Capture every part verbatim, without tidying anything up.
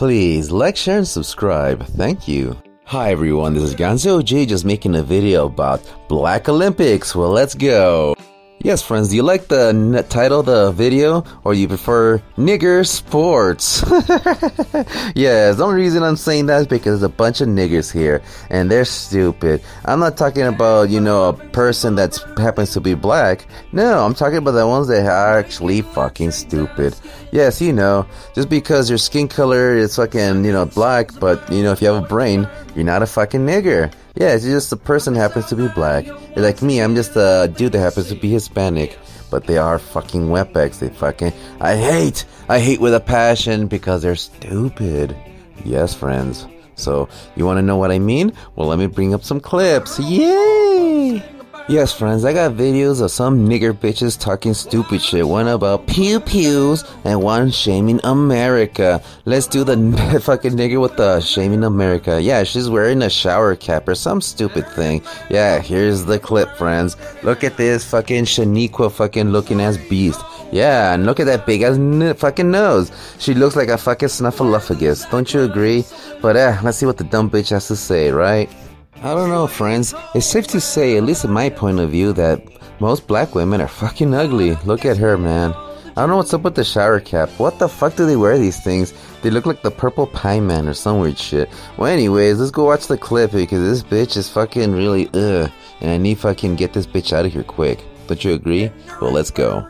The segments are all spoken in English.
Please like, share, and subscribe. Thank you. Hi everyone, this is Gonzo J just making a video about Black Olympics. Well, let's go. Yes, friends, do you like the n- title of the video, or you prefer nigger sports? Yes, the only reason I'm saying that is because there's a bunch of niggers here, and they're stupid. I'm not talking about, you know, a person that happens to be black. No, I'm talking about the ones that are actually fucking stupid. Yes, you know, just because your skin color is fucking, you know, black, but, you know, if you have a brain, you're not a fucking nigger. Yeah, it's just the person happens to be black. Like me, I'm just a dude that happens to be Hispanic. But they are fucking wetbacks. They fucking... I hate! I hate with a passion because they're stupid. Yes, friends. So, you want to know what I mean? Well, let me bring up some clips. Yay! Yes, friends, I got videos of some nigger bitches talking stupid shit. One about pew pews and one shaming America. Let's do the n- fucking nigger with the shaming America. Yeah, she's wearing a shower cap or some stupid thing. Yeah, here's the clip, friends. Look at this fucking Shaniqua fucking looking ass beast. Yeah, and look at that big ass n- fucking nose. She looks like a fucking snuffleupagus. Don't you agree? But eh, let's see what the dumb bitch has to say, right? I don't know, friends. It's safe to say, at least in my point of view, that most black women are fucking ugly. Look at her, man. I don't know what's up with the shower cap. What the fuck do they wear these things? They look like the Purple Pie Man or some weird shit. Well, anyways, let's go watch the clip because this bitch is fucking really ugh. And I need fucking get this bitch out of here quick. Don't you agree? Well, let's go.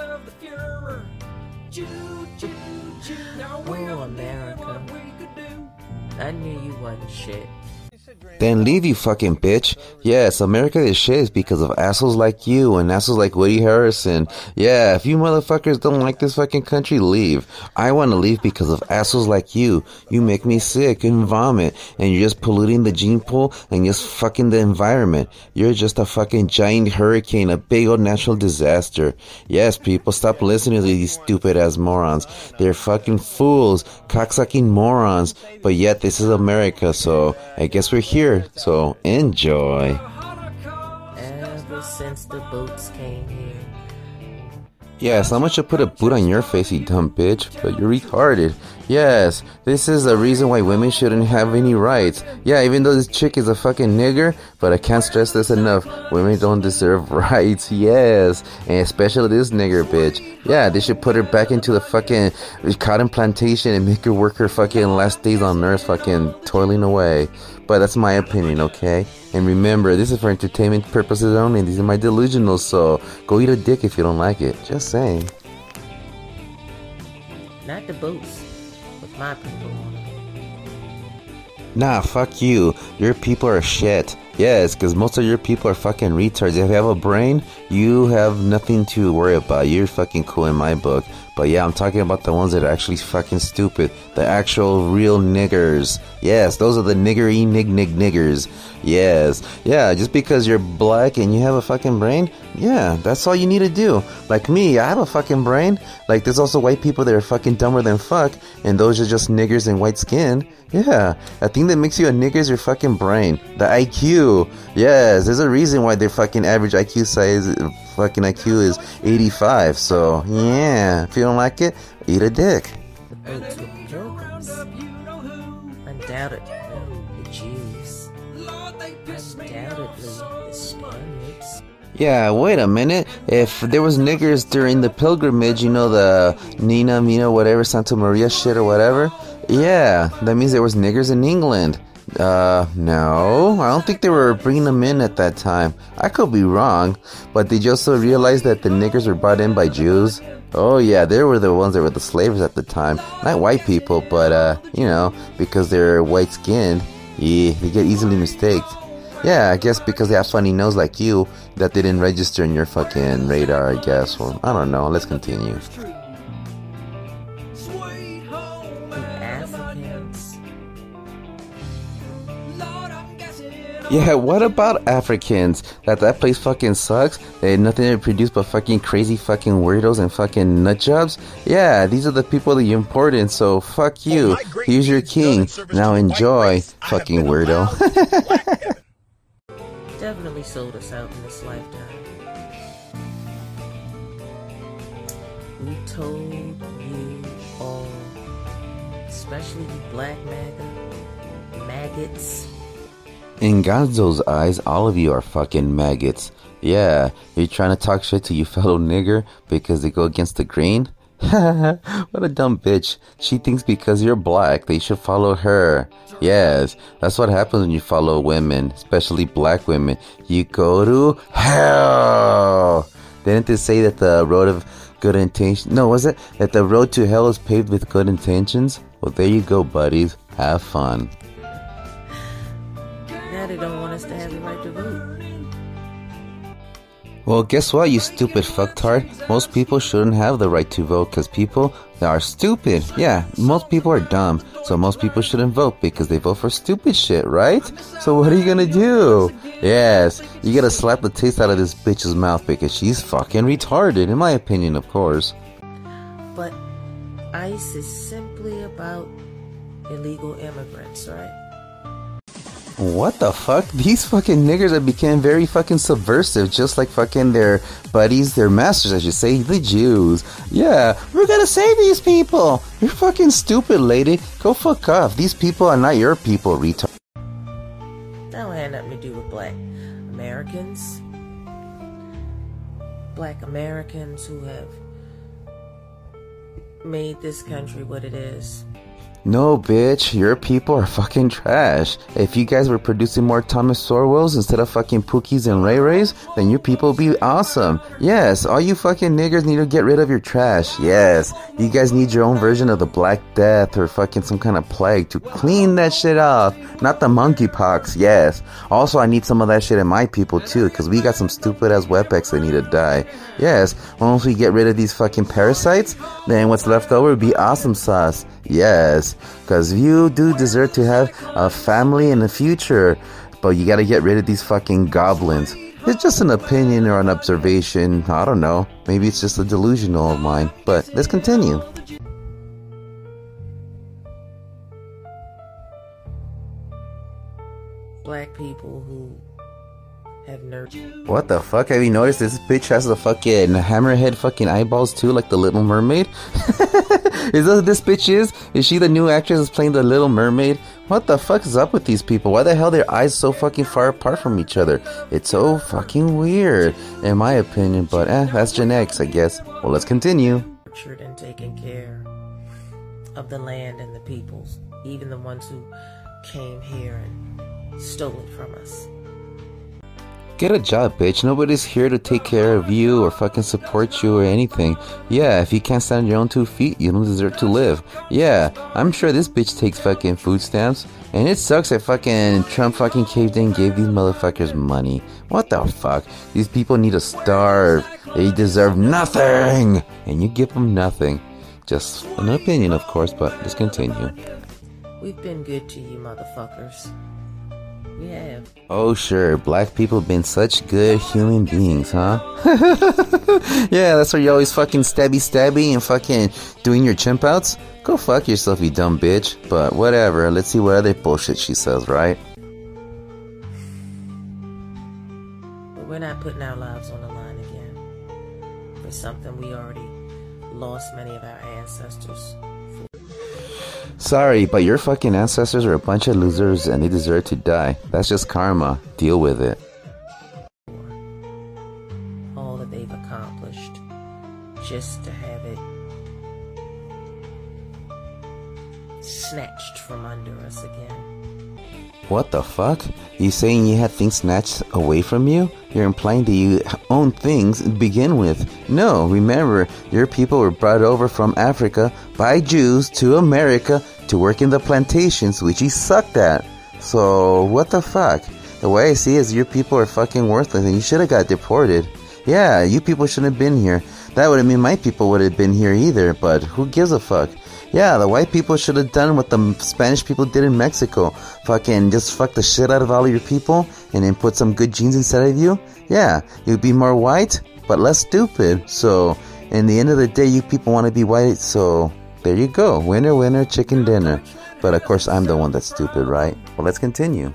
Oh, America. I knew you wasn't shit. Then leave, you fucking bitch. Yes, America is shit is because of assholes like you and assholes like Woody Harrelson. Yeah, if you motherfuckers don't like this fucking country, leave. I want to leave because of assholes like you. You make me sick and vomit, and you're just polluting the gene pool and just fucking the environment. You're just a fucking giant hurricane, a big old natural disaster. Yes, people, stop listening to these stupid ass morons. They're fucking fools, cocksucking morons. But yet, this is America, so I guess we're here. So enjoy. Ever since the boats came here. Yeah, someone should put a boot on your face, you dumb bitch. But you're retarded. Yes, this is the reason why women shouldn't have any rights. Yeah, even though this chick is a fucking nigger, but I can't stress this enough. Women don't deserve rights. Yes, and especially this nigger bitch. Yeah, they should put her back into the fucking cotton plantation and make her work her fucking last days on earth fucking toiling away. But that's my opinion, okay? And remember, this is for entertainment purposes only. These are my delusionals, so go eat a dick if you don't like it. Just saying. Not the boats. With my people. Nah, fuck you. Your people are shit. Yes, because most of your people are fucking retards. If you have a brain, you have nothing to worry about. You're fucking cool in my book. But yeah, I'm talking about the ones that are actually fucking stupid. The actual real niggers. Yes, those are the niggery nig nig niggers. Yes. Yeah, just because you're black and you have a fucking brain, yeah, that's all you need to do. Like me, I have a fucking brain. Like there's also white people that are fucking dumber than fuck, and those are just niggers in white skin. Yeah, the thing that makes you a nigger is your fucking brain. The I Q. Yes, there's a reason why their fucking average I Q size, fucking I Q is eighty-five. So, yeah, if you don't like it, eat a dick. The boats were pilgrims. Undoubtedly, the Jews. Undoubtedly, the Spaniards. Yeah, wait a minute. If there was niggers during the pilgrimage, you know, the Nina, Mina, whatever, Santa Maria shit or whatever, yeah, that means there was niggers in England. Uh, no, I don't think they were bringing them in at that time. I could be wrong, but did you also realize that the niggers were brought in by Jews? Oh yeah, they were the ones that were the slaves at the time. Not white people, but uh, you know, because they're white skinned, yeah, they get easily mistaken. Yeah, I guess because they have funny nose like you, that they didn't register in your fucking radar, I guess. Well, I don't know, let's continue. The Africans. Yeah, what about Africans? That that place fucking sucks? They had nothing to produce but fucking crazy fucking weirdos and fucking nut jobs? Yeah, these are the people that you import in, so fuck you. Here's your king. Now enjoy, fucking weirdo. Definitely sold us out in this lifetime. We told you all. especially you black MAGA maggots. In Gonzo's eyes, all of you are fucking maggots. Yeah, you're trying to talk shit to your fellow nigger because they go against the grain? What a dumb bitch. She thinks because you're black, they should follow her. Yes, that's what happens when you follow women, especially black women. You go to hell. Didn't they say that the road of good intentions? No, was it? That the road to hell is paved with good intentions? Well, there you go, buddies. Have fun. Now they don't want us to have the right to vote. Well, guess what, you stupid fucktard? Most people shouldn't have the right to vote because people are stupid. Yeah, most people are dumb. So most people shouldn't vote because they vote for stupid shit, right? So what are you gonna do? Yes, you gotta slap the taste out of this bitch's mouth because she's fucking retarded, in my opinion, of course. But ICE is simply about illegal immigrants, right? What the fuck? These fucking niggers have become very fucking subversive, just like fucking their buddies, their masters, I should say, the Jews. Yeah, we're gonna save these people. You're fucking stupid, lady. Go fuck off. These people are not your people, retard. That don't have nothing to do with black Americans. Black Americans who have made this country what it is. No, bitch, your people are fucking trash. If you guys were producing more Thomas Sorwells instead of fucking Pookies and Ray Rays, then your people would be awesome. Yes, all you fucking niggers need to get rid of your trash. Yes, you guys need your own version of the Black Death or fucking some kind of plague to clean that shit off. Not the monkeypox, yes. Also, I need some of that shit in my people too, because we got some stupid ass wepex that need to die. Yes, once we get rid of these fucking parasites, then what's left over would be awesome sauce. Yes, because you do deserve to have a family in the future, but you gotta get rid of these fucking goblins. It's just an opinion or an observation, I don't know, maybe it's just a delusional of mine, but let's continue. Black people who have nerve. What the fuck? Have you noticed this bitch has the fucking hammerhead fucking eyeballs too, like the Little Mermaid? Is that what this bitch is? Is she the new actress that's playing the Little Mermaid? What the fuck is up with these people? Why the hell their eyes so fucking far apart from each other? It's so fucking weird, in my opinion, but eh, that's genetics, I guess. Well, let's continue. Nurtured and taken care of the land and the peoples, even the ones who came here and stole it from us. Get a job, bitch. Nobody's here to take care of you or fucking support you or anything. Yeah, if you can't stand on your own two feet, you don't deserve to live. Yeah, I'm sure this bitch takes fucking food stamps. And it sucks that fucking Trump fucking caved in and gave these motherfuckers money. What the fuck? These people need to starve. They deserve nothing. And you give them nothing. Just an opinion, of course, but let's continue. We've been good to you, motherfuckers. We have. Oh sure, black people have been such good human beings, huh? Yeah, that's why you're always fucking stabby stabby and fucking doing your chimp outs? Go fuck yourself, you dumb bitch. But whatever, let's see what other bullshit she says, right? But we're not putting our lives on the line again for something we already lost many of our ancestors for. Sorry, but your fucking ancestors are a bunch of losers and they deserve to die. That's just karma. Deal with it. All that they've accomplished just to have it snatched from under us again. What the fuck? You saying you had things snatched away from you? You're implying that you own things to begin with. No, remember, your people were brought over from Africa by Jews to America to work in the plantations, which you sucked at. So, what the fuck? The way I see it is your people are fucking worthless and you should have got deported. Yeah, you people shouldn't have been here. That wouldn't mean my people would have been here either, but who gives a fuck? Yeah, the white people should have done what the Spanish people did in Mexico. Fucking just fuck the shit out of all of your people and then put some good genes inside of you. Yeah, you'd be more white, but less stupid. So, in the end of the day, you people want to be white, so there you go. Winner, winner, chicken dinner. But of course, I'm the one that's stupid, right? Well, let's continue.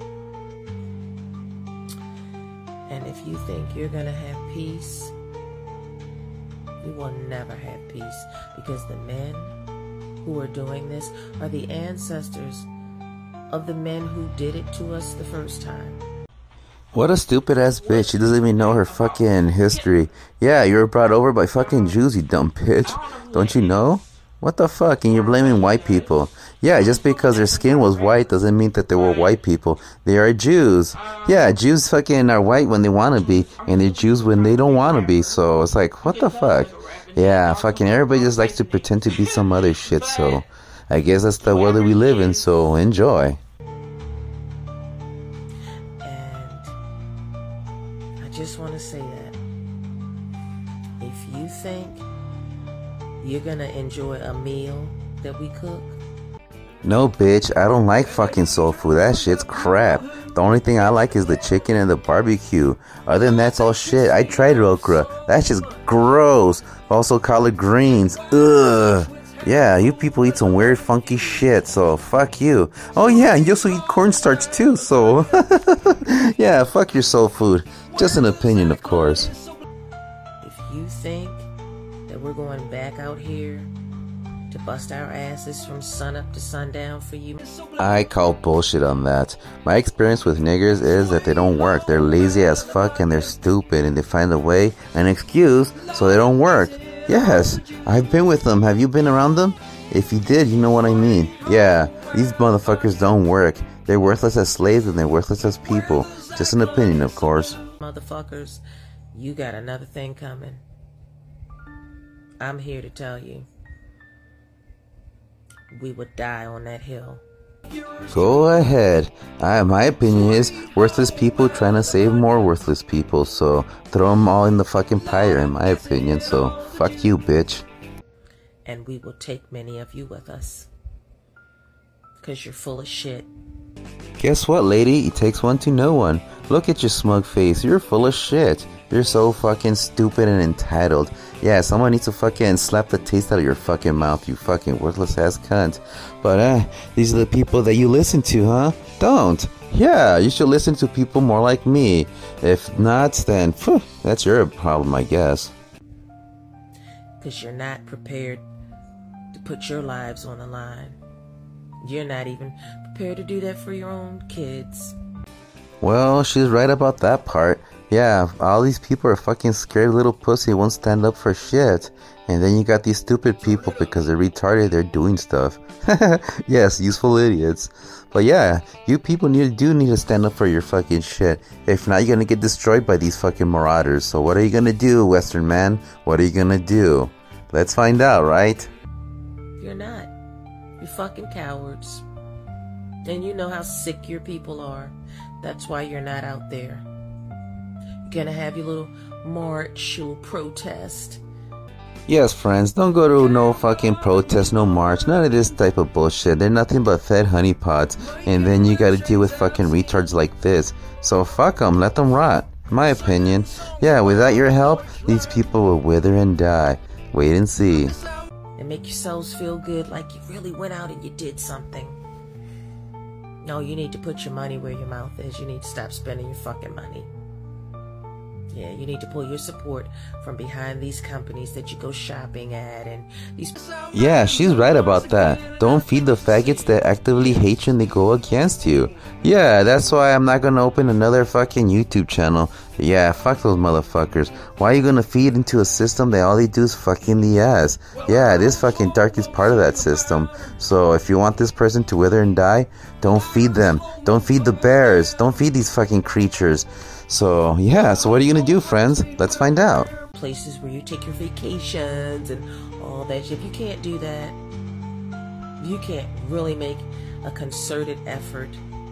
And if you think you're gonna have peace, you will never have peace, because the men who are doing this are the ancestors of the men who did it to us the first time. What a stupid ass bitch. She doesn't even know her fucking history. Yeah, you were brought over by fucking Jews, you dumb bitch. Don't you know? What the fuck? And you're blaming white people. Yeah, just because their skin was white doesn't mean that they were white people. They are Jews. Yeah, Jews fucking are white when they want to be, and they're Jews when they don't want to be. So it's like, what the fuck? Yeah, fucking everybody just likes to pretend to be some other shit. So I guess that's the world that we live in. So enjoy. I just want to say that if you think you're gonna enjoy a meal that we cook, no bitch, I don't like fucking soul food. That shit's crap. The only thing I like is the chicken and the barbecue. Other than that, it's all shit. I tried okra. That shit's gross. Also collard greens. Ugh. Yeah, you people eat some weird funky shit, so fuck you. Oh yeah, and you also eat cornstarch too, so yeah, fuck your soul food. Just an opinion, of course. If you think that we're going back out here to bust our asses from sunup to sundown for you, I call bullshit on that. My experience with niggers is that they don't work. They're lazy as fuck and they're stupid and they find a way, an excuse, so they don't work. Yes, I've been with them. Have you been around them? If you did, you know what I mean. Yeah, these motherfuckers don't work. They're worthless as slaves and they're worthless as people. Just an opinion, of course. Motherfuckers, you got another thing coming. I'm here to tell you, we would die on that hill. Go ahead. I, my opinion is worthless people trying to save more worthless people. So throw them all in the fucking fire, in my opinion. So fuck you, bitch. And we will take many of you with us. Because you're full of shit. Guess what, lady? It takes one to know one. Look at your smug face. You're full of shit. You're so fucking stupid and entitled. Yeah, someone needs to fucking slap the taste out of your fucking mouth, you fucking worthless ass cunt. But, uh, these are the people that you listen to, huh? Don't. Yeah, you should listen to people more like me. If not, then, phew, that's your problem, I guess. Because you're not prepared to put your lives on the line. You're not even prepared to do that for your own kids. Well, she's right about that part. Yeah, all these people are fucking scared little pussy, won't stand up for shit. And then you got these stupid people because they're retarded, they're doing stuff. Yes, useful idiots. But yeah, you people need do need to stand up for your fucking shit. If not, you're gonna get destroyed by these fucking marauders. So what are you gonna do, Western man? What are you gonna do? Let's find out, right? You're not. You're fucking cowards. And you know how sick your people are. That's why you're not out there. You're gonna have your little march, your little protest. Yes, friends, don't go to no fucking protest, no march, none of this type of bullshit. They're nothing but fed honeypots, and then you gotta deal with fucking retards like this. So fuck them, let them rot. In my opinion. Yeah, without your help, these people will wither and die. Wait and see. And make yourselves feel good like you really went out and you did something. No, you need to put your money where your mouth is. You need to stop spending your fucking money. Yeah, you need to pull your support from behind these companies that you go shopping at and these... Yeah, she's right about that. Don't feed the faggots that actively hate you and they go against you. Yeah, that's why I'm not gonna open another fucking YouTube channel. Yeah, fuck those motherfuckers. Why are you gonna feed into a system that all they do is fucking the ass? Yeah, this fucking dark is part of that system. So if you want this person to wither and die, don't feed them. Don't feed the bears. Don't feed these fucking creatures. So, yeah, so what are you gonna do, friends? Let's find out. Places where you take your vacations and all that shit. If you can't do that, you can't really make a concerted effort.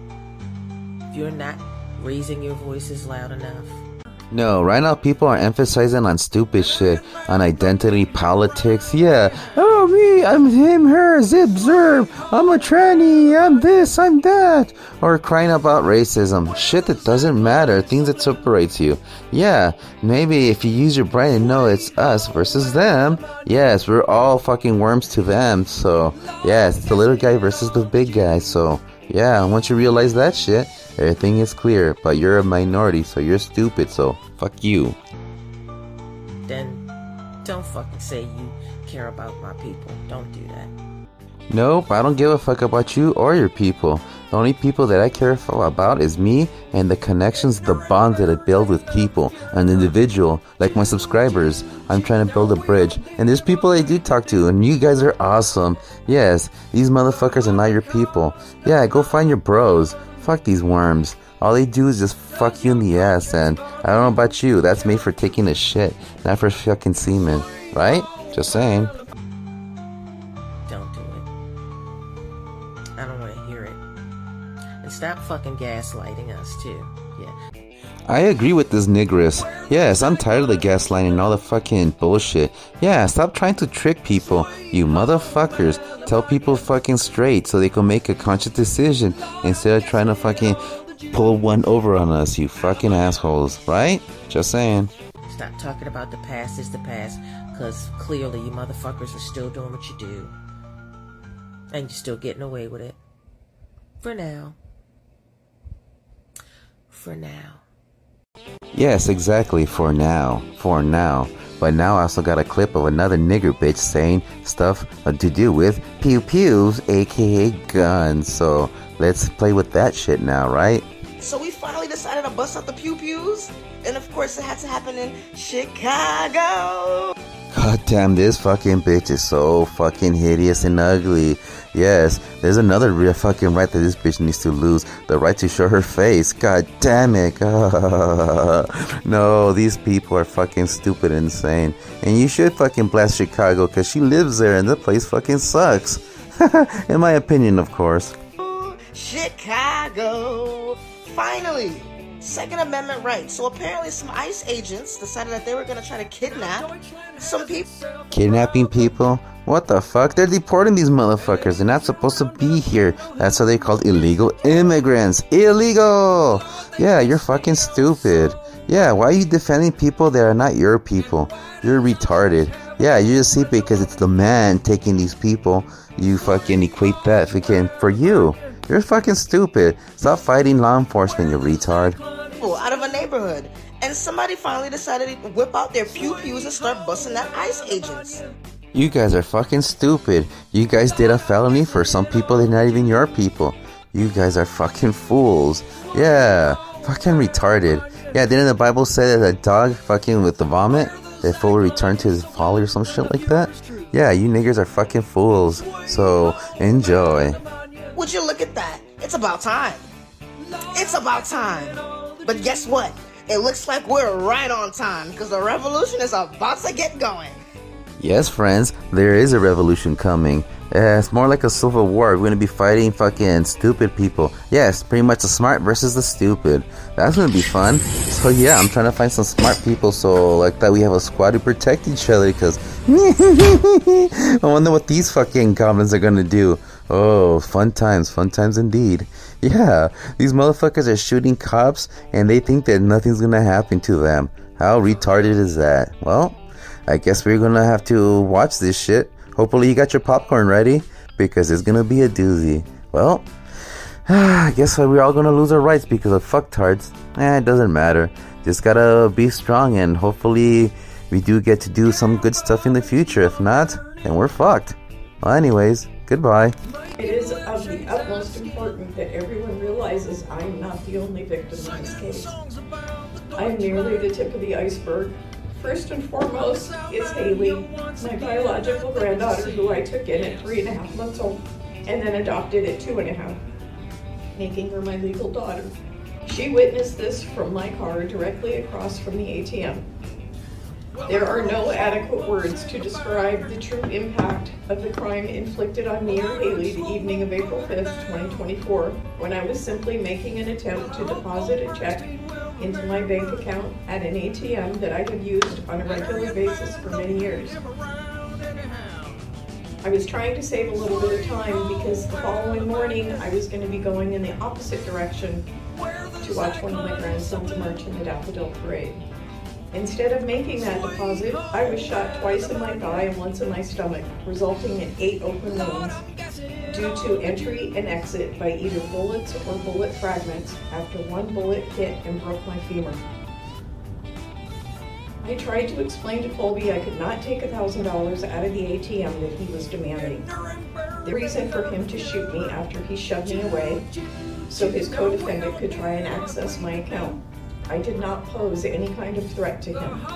If you're not raising your voices loud enough. No, right now people are emphasizing on stupid shit, on identity politics. Yeah, oh me, I'm him, her, zip, zerb, I'm a tranny, I'm this, I'm that. Or crying about racism. Shit that doesn't matter, things that separates you. Yeah, maybe if you use your brain and know it's us versus them. Yes, we're all fucking worms to them. So, yeah, it's the little guy versus the big guy. So, yeah, once you realize that shit, everything is clear, but you're a minority, so you're stupid, so fuck you. Then don't fucking say you care about my people. Don't do that. Nope, I don't give a fuck about you or your people. The only people that I care about is me and the connections, the bonds that I build with people, an individual, like my subscribers. I'm trying to build a bridge, and there's people I do talk to, and you guys are awesome. Yes, these motherfuckers are not your people. Yeah, go find your bros. Fuck these worms. All they do is just fuck you in the ass, and I don't know about you, that's made for taking a shit, not for fucking semen, right? Just saying. Don't do it. I don't want to hear it. And stop fucking gaslighting us, too. Yeah. I agree with this nigress. Yes, I'm tired of the gaslighting and all the fucking bullshit. Yeah, stop trying to trick people, you motherfuckers. Tell people fucking straight so they can make a conscious decision instead of trying to fucking pull one over on us, you fucking assholes, right? Just saying. Stop talking about the past is the past, because clearly you motherfuckers are still doing what you do. And you're still getting away with it. For now. For now. Yes, exactly, for now. For now. But now I also got a clip of another nigger bitch saying stuff to do with pew pews, aka guns. So let's play with that shit now, right? So we finally decided to bust out the pew pews, and of course it had to happen in Chicago. God damn, this fucking bitch is so fucking hideous and ugly. Yes, there's another real fucking right that this bitch needs to lose. The right to show her face. God damn it. No, these people are fucking stupid and insane. And you should fucking blast Chicago because she lives there and the place fucking sucks. In my opinion, of course. Chicago. Finally. Second Amendment rights. So apparently some ICE agents decided that they were going to try to kidnap some people. Kidnapping people? What the fuck? They're deporting these motherfuckers. They're not supposed to be here. That's why they're called illegal immigrants. Illegal! Yeah, you're fucking stupid. Yeah, why are you defending people that are not your people? You're retarded. Yeah, you just see it because it's the man taking these people. You fucking equate that fucking for you. You're fucking stupid. Stop fighting law enforcement, you retard. Out of a neighborhood, and somebody finally decided to whip out their pew pews and start busting that ICE agents. You guys are fucking stupid. You guys did a felony for some people that are not even your people. You guys are fucking fools. Yeah, fucking retarded. Yeah, didn't the Bible say that a dog fucking with the vomit, that fool will return to his folly or some shit like that? Yeah, you niggers are fucking fools. So, enjoy. Would you look at that? It's about time. It's about time. But guess what? It looks like we're right on time because the revolution is about to get going. Yes, friends, there is a revolution coming. Yeah, it's more like a civil war. We're going to be fighting fucking stupid people. Yes, pretty much the smart versus the stupid. That's going to be fun. So yeah, I'm trying to find some smart people so like that we have a squad to protect each other because I wonder what these fucking goblins are going to do. Oh, fun times, fun times indeed. Yeah, these motherfuckers are shooting cops and they think that nothing's gonna happen to them. How retarded is that? Well, I guess we're gonna have to watch this shit. Hopefully you got your popcorn ready because it's gonna be a doozy. Well, I guess we're all gonna lose our rights because of fucktards. Eh, it doesn't matter. Just gotta be strong and hopefully we do get to do some good stuff in the future. If not, then we're fucked. Well, anyways, goodbye. It is of the utmost important that everyone realizes I am not the only victim in this case. I am merely the tip of the iceberg. First and foremost, it's Haley, my biological granddaughter who I took in at three and a half months old and then adopted at two and a half, making her my legal daughter. She witnessed this from my car directly across from the A T M. There are no adequate words to describe the true impact of the crime inflicted on me or Haley the evening of April fifth, twenty twenty-four, when I was simply making an attempt to deposit a check into my bank account at an A T M that I have used on a regular basis for many years. I was trying to save a little bit of time because the following morning I was going to be going in the opposite direction to watch one of my grandsons march in the Daffodil Parade. Instead of making that deposit, I was shot twice in my thigh and once in my stomach, resulting in eight open wounds due to entry and exit by either bullets or bullet fragments after one bullet hit and broke my femur. I tried to explain to Colby I could not take one thousand dollars out of the A T M that he was demanding. the reason for him to shoot me after he shoved me away, so his co-defendant could try and access my account. I did not pose any kind of threat to him.